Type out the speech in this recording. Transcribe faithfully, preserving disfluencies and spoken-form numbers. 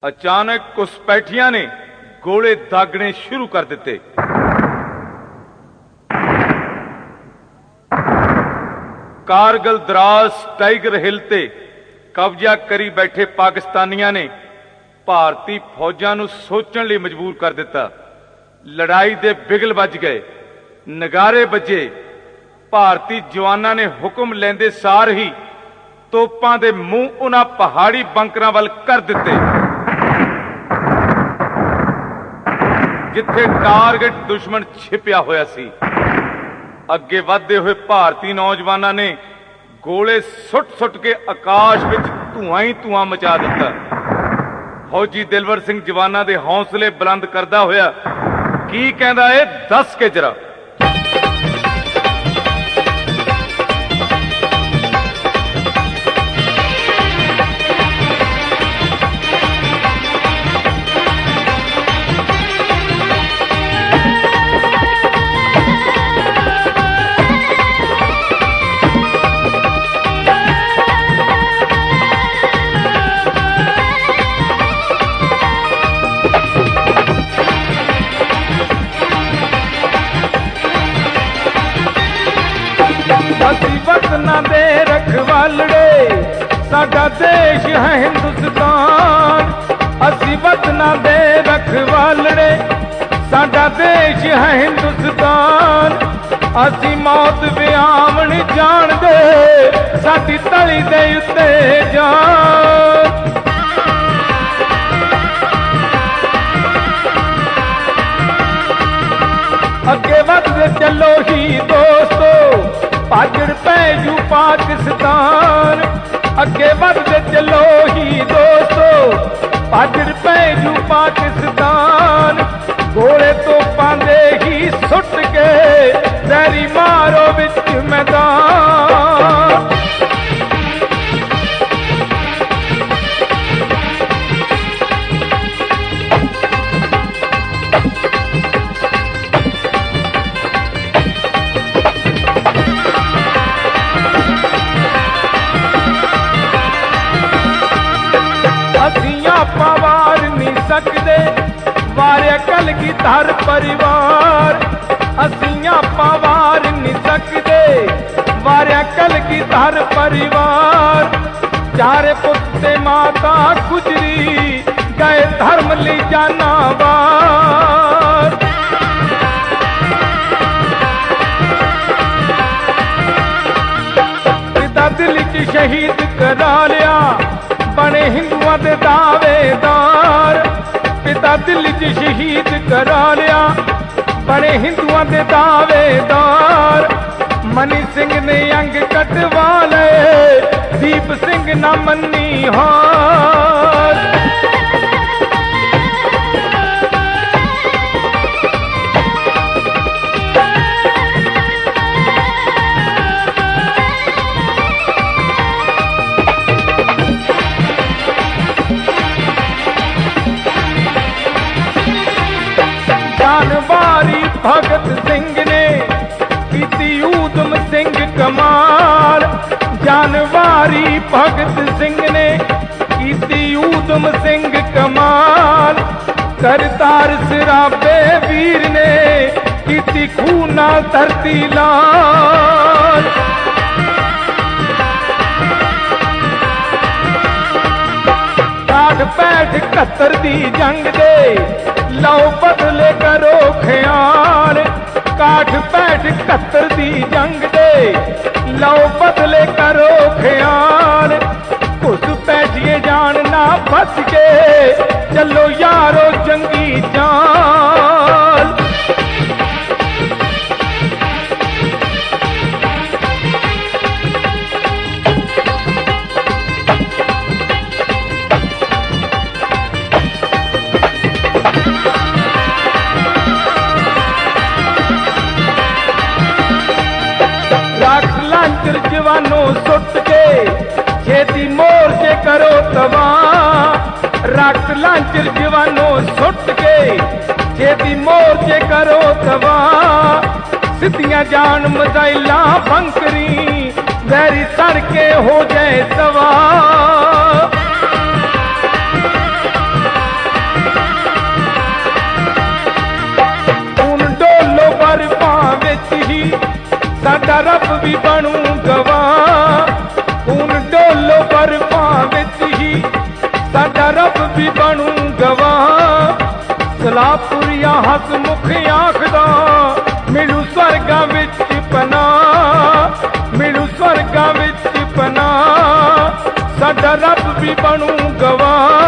अचानक घुसपैठियां ने गोले दागने शुरू कर दिते। कारगिल द्रास टाइगर हिल ते कब्जा करी बैठे पाकिस्तानियों ने भारती फौजां नूं सोचण लई मजबूर कर दिता। लड़ाई दे बिगल बज गए, नगारे बजे। भारती जवानां ने हुक्म लैंदे सार ही तोपां दे मूंह उन्हां पहाड़ी बंकरां वल कर दिते जिथे टारगेट दुश्मन छिपिया होया सी। अगे वधदे हुए भारती नौजवानों ने गोले सुट सुट के आकाश विच धुआं ही धुआं मचा दिता। फौजी दिलवर सिंह जवानां दे हौसले बुलंद करदा होया की कहंदा है, दस के जरा। दे रखवालड़े साडा देश है हिंदुस्तान। असी वतना दे रखवालड़े साडा देश है हिंदुस्तान। असी मौत विआमण जान दे साडी तली दे उत्ते जान। अगे वधदे चलो ही दोस्तो भाजड़ पैजू पाकिस्तान। अगे बढ़ते चलो ही दोस्तो भाजड़ पैजू पाकिस्तान। घोड़े तो पांदे ही सुट के जहरी मारो विच मैदान। वार नहीं सकते वारे कल की धर परिवार। असियां वार नहीं सकते वारे कल की धर परिवार। चारे पुत्ते माता गुजरी गए धर्म ली जाना वार। पिता दिल च शहीद करा लिया बने हिंदुआं दे दावेदार। पिता दिल च शहीद करा लिया बने हिंदुआं दे दावेदार। मनी सिंह ने अंग कटवा ले दीप सिंह ना मन्नी हार। जानवारी भगत सिंह ने कीती ऊधम सिंह कमाल। जानवारी भगत सिंह ने कीती ऊधम सिंह कमाल। करतार सिराबे वीर ने कीती खूना धरती लाल। काठ पैठ इकहत्तर दी जंग दे लो बदले करो ख्याल। काठ पैठ इकहत्तर दी जंग दे लो बदले करो ख्याल। घुस पैठिए जान ना बच के चलो यारो जंगी चाल। जवानों सुट के छेती मोर्चे करो तवा। रक्त लांचर जवानों सुट के छेती मोर्चे करो तवा। सिद्धियां जान मजाइला बंकरी गहरी सड़के हो जाए सवा। भी बनू गवाह। खून डोलो बर्फां विच ही साडा रब भी बनू गवाह। सलाहपुरिया हसमुख आखदा मिलू स्वर्गां विच पनाह, मिलू स्वर्गां विच पनाह। साडा रब भी बनू गवाह।